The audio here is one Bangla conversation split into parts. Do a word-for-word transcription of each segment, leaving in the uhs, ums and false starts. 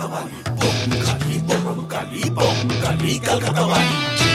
वाली, बम काली बम काली बम काली कलकत्ता वाली।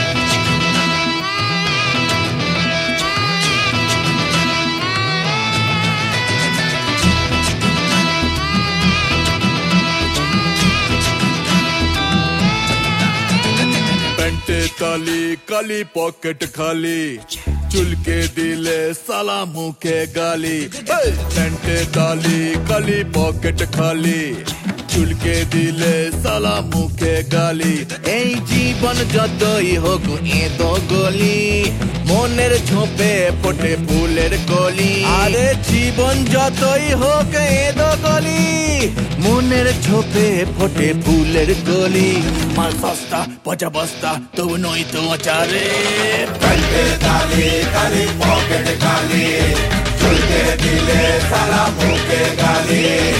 पेंटे ताली काली पॉकेट खाली, चुल के दिले साला मुंह के गाली। पेंटे ताली काली पॉकेट खाली, चुल के दिले साला मुंह के गाली। এই জীবন যতই হোক এঁদো গলি, মনের ঝোপে ফোটে ফুলের কলি। আরে জীবন যতই হোক এঁদো গলি, মনের ঝোপে ফোটে ফুলের কলি। মাল সস্তা পচা বস্তা তবু নই তো আচারে। পেন্টে তালি কালি পকেট খালি, চুল के दिले साला मुंह के गाली।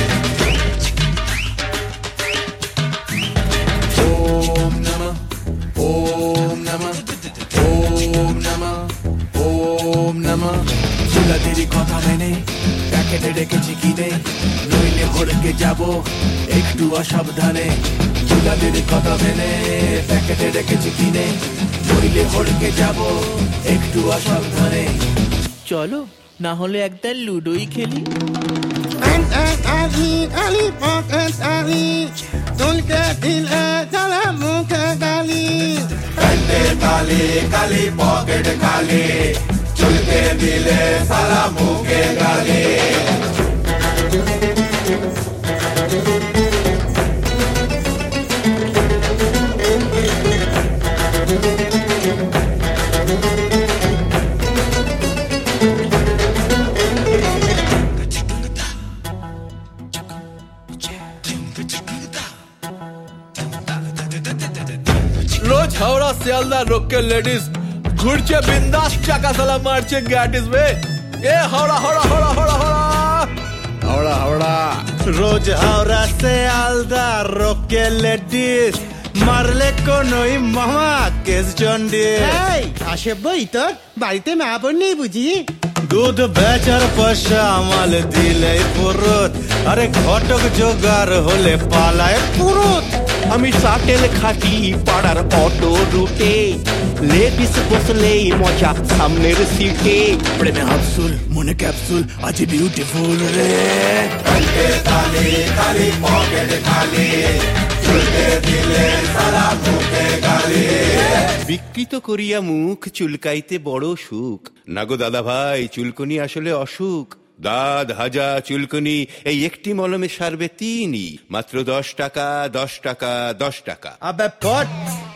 ओम नमः ओम नमः ओम नमः ओम नमः। চুলাদেরই কথা মেনে প্যাকেটে রেখেছি কিনে, নইলে হড়কে যাব একটু অসাবধানে। চুলাদেরই কথা মেনে প্যাকেটে রেখেছি কিনে, নইলে হড়কে যাব একটু অসাবধানে। চলো না হলে একদম লুডোই খেলি। পেন্টে তালি কালি পকেট খালি, চুল के दिले साला मुंह के गाली। पेंटे ताली काली पॉकेट खाली, चुल के दिले साला मुंह के गाली। রোজ হাওড়া শিয়ালদা রোকে লেডিস ঘুরছে বিন্দাস, চাকা সালা মারছে গ্যাটিস বে। এ হাওড়া হাওড়া হাওড়া হাওড়া হাওড়া হাওড়া হাওড়া। রোজ হাওড়া শিয়ালদা রোকে লেডিস মারলে কোনই মামা কেস জন্ডিস। এই আসে বই তোর বাড়িতে মা বোন নেই বুঝি? দুধ বেচার পয়সা মাল দিলে পুরুত, আরে ঘটক জোগাড় হলে পালায় পুরুত। আমি সাটেল খাটি পাড়ার অটো রুটে, লেডিস বসলেই মজা সামনের সিটে। প্রেমে হাফসুল মনে ক্যাপসুল আজ বিউটিফুল রে। पेंटे ताली काली पॉकेट खाली, चुल के दिले साला मुंह के गाली। বিকৃত করিয়া মুখ চুলকাইতে বড় সুখ, নাগো দাদা ভাই চুলকুনি আসলে অসুখ। দাঁত হাজা চুলকুনি এই একটি মলমে সারবে তিনই, মাত্র দশ টাকা দশ টাকা দশ টাকা। আবে পট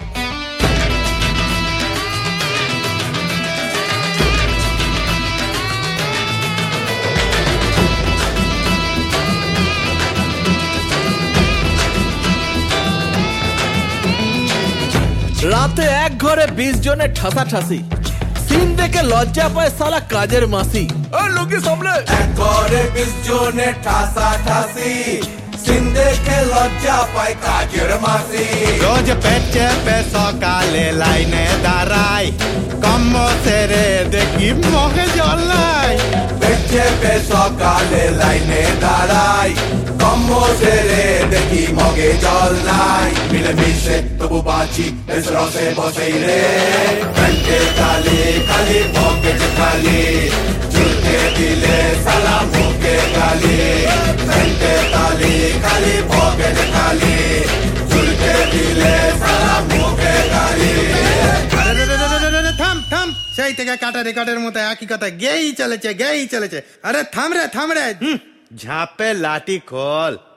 রাতে এক ঘরে বিশ জনের ঠাসাঠাসি, সিন দেখে লজ্জা পায় সালা কাজের মাসি। ও লোকে সামনে এক ঘরে বিশ জনে ঠাসা ঠাসি, সিন দেখে লজ্জা পায় কাজের মাসি। রোজ পেটে পে সকালে লাইনে দাঁড়াই, কম্ম সেরে দেখি মুখে জল নাই। পেটে পে সকালে লাইনে দাঁড়াই, কম্ম সেরে দেখি মগে জল নাই। মিলে মিশে তবু বাঁচি বেশ রসে বসেই রে। পেন্টে তালি কালি পকেট খালি, চুল के दिले साला मुंह के गाली। पेंटे ताली काली पॉकेट खाली, चुल के दिले साला मुंह के गाली। থাম থাম, সেই থেকে কাটা রেকর্ডের মতো একই কথা গেই চলেছে গেই চলেছে। আরে থাম রে থাম রে, ঝাপে লাঠি খোল।